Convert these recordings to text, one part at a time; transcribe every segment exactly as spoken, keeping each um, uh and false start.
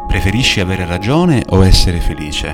Preferisci avere ragione o essere felice?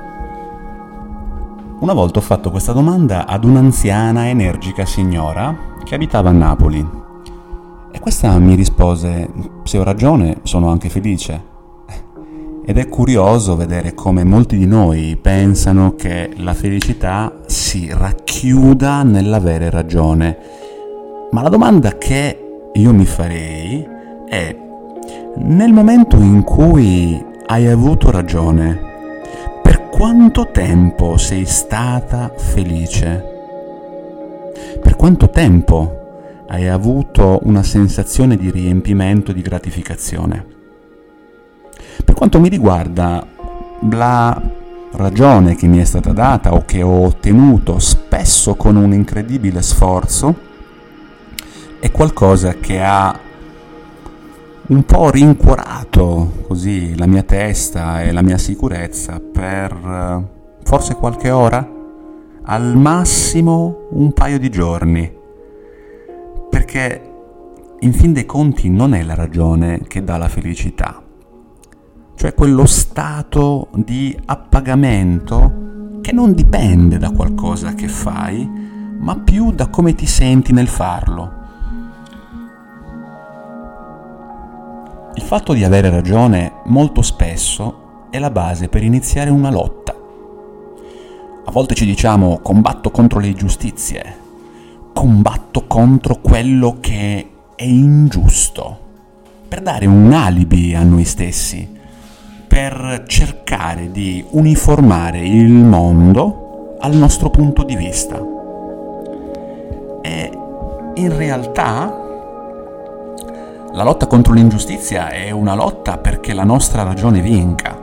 Una volta ho fatto questa domanda ad un'anziana, energica signora che abitava a Napoli. E questa mi rispose: se ho ragione, sono anche felice. Ed è curioso vedere come molti di noi pensano che la felicità si racchiuda nell'avere ragione. Ma la domanda che io mi farei è: nel momento in cui hai avuto ragione, per quanto tempo sei stata felice? Per quanto tempo hai avuto una sensazione di riempimento, di gratificazione? Per quanto mi riguarda, la ragione che mi è stata data o che ho ottenuto, spesso con un incredibile sforzo, è qualcosa che ha un po' rincuorato così la mia testa e la mia sicurezza per forse qualche ora, al massimo un paio di giorni, perché in fin dei conti non è la ragione che dà la felicità, cioè quello stato di appagamento che non dipende da qualcosa che fai, ma più da come ti senti nel farlo. Il fatto di avere ragione molto spesso è la base per iniziare una lotta. A volte ci diciamo: combatto contro le ingiustizie, combatto contro quello che è ingiusto, per dare un alibi a noi stessi, per cercare di uniformare il mondo al nostro punto di vista. E in realtà la lotta contro l'ingiustizia è una lotta perché la nostra ragione vinca.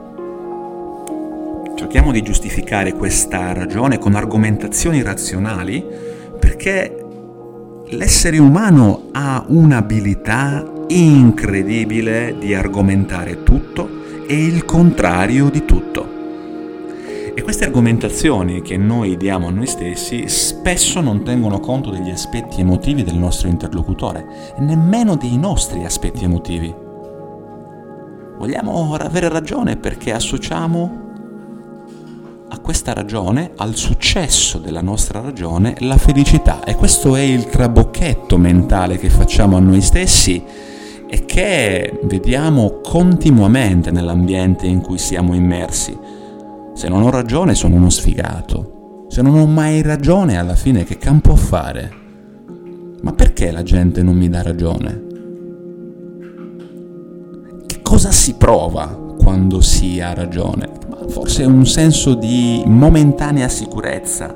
Cerchiamo di giustificare questa ragione con argomentazioni razionali, perché l'essere umano ha un'abilità incredibile di argomentare tutto e il contrario di tutto. E queste argomentazioni che noi diamo a noi stessi spesso non tengono conto degli aspetti emotivi del nostro interlocutore e nemmeno dei nostri aspetti emotivi. Vogliamo avere ragione perché associamo a questa ragione, al successo della nostra ragione, la felicità. E questo è il trabocchetto mentale che facciamo a noi stessi e che vediamo continuamente nell'ambiente in cui siamo immersi. Se non ho ragione sono uno sfigato. Se non ho mai ragione, alla fine che campo a fare? Ma perché la gente non mi dà ragione? Che cosa si prova quando si ha ragione? Ma forse un senso di momentanea sicurezza.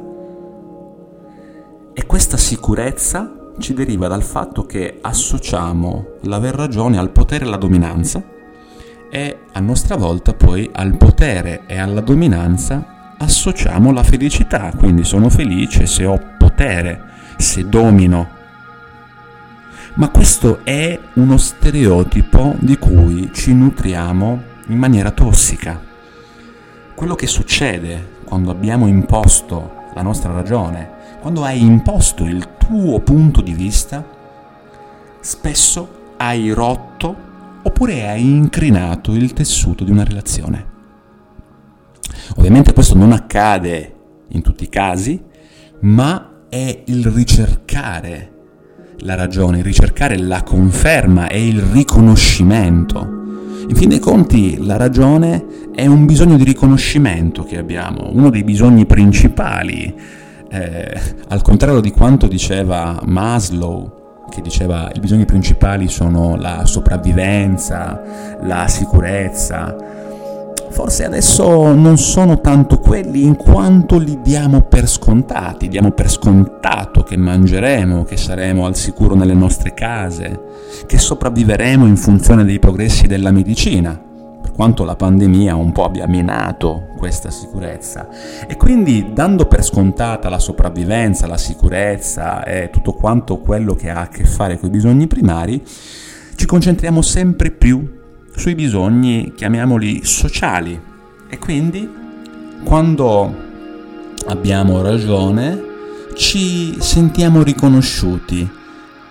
E questa sicurezza ci deriva dal fatto che associamo l'aver ragione al potere e alla dominanza, e a nostra volta poi al potere e alla dominanza associamo la felicità. Quindi sono felice se ho potere, se domino. Ma questo è uno stereotipo di cui ci nutriamo in maniera tossica. Quello che succede quando abbiamo imposto la nostra ragione, quando hai imposto il tuo punto di vista, spesso hai rotto oppure hai incrinato il tessuto di una relazione. Ovviamente questo non accade in tutti i casi, ma è il ricercare la ragione, il ricercare la conferma e il riconoscimento. In fin dei conti, la ragione è un bisogno di riconoscimento che abbiamo, uno dei bisogni principali, eh, al contrario di quanto diceva Maslow, che diceva i bisogni principali sono la sopravvivenza, la sicurezza. Forse adesso non sono tanto quelli, in quanto li diamo per scontati, diamo per scontato che mangeremo, che saremo al sicuro nelle nostre case, che sopravviveremo in funzione dei progressi della medicina, per quanto la pandemia un po' abbia minato questa sicurezza. E quindi, dando per scontata la sopravvivenza, la sicurezza e tutto quanto quello che ha a che fare con i bisogni primari, ci concentriamo sempre più sui bisogni, chiamiamoli sociali. E quindi, quando abbiamo ragione, ci sentiamo riconosciuti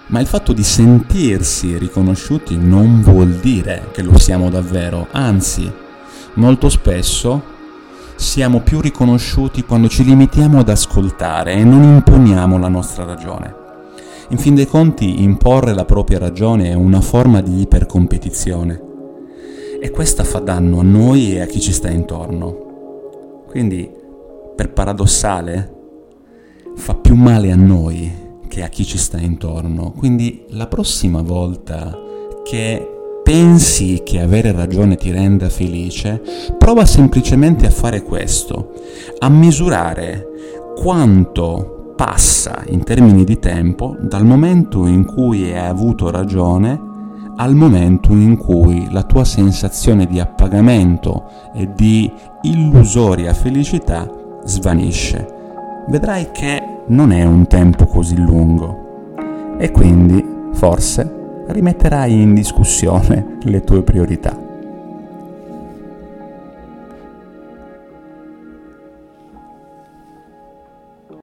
Ma il fatto di sentirsi riconosciuti non vuol dire che lo siamo davvero, anzi, molto spesso siamo più riconosciuti quando ci limitiamo ad ascoltare e non imponiamo la nostra ragione. In fin dei conti, imporre la propria ragione è una forma di ipercompetizione e questa fa danno a noi e a chi ci sta intorno. Quindi, per paradossale, fa più male a noi che a chi ci sta intorno. Quindi la prossima volta che pensi che avere ragione ti renda felice, prova semplicemente a fare questo, a misurare quanto passa in termini di tempo dal momento in cui hai avuto ragione al momento in cui la tua sensazione di appagamento e di illusoria felicità svanisce. Vedrai che non è un tempo così lungo e quindi forse rimetterai in discussione le tue priorità.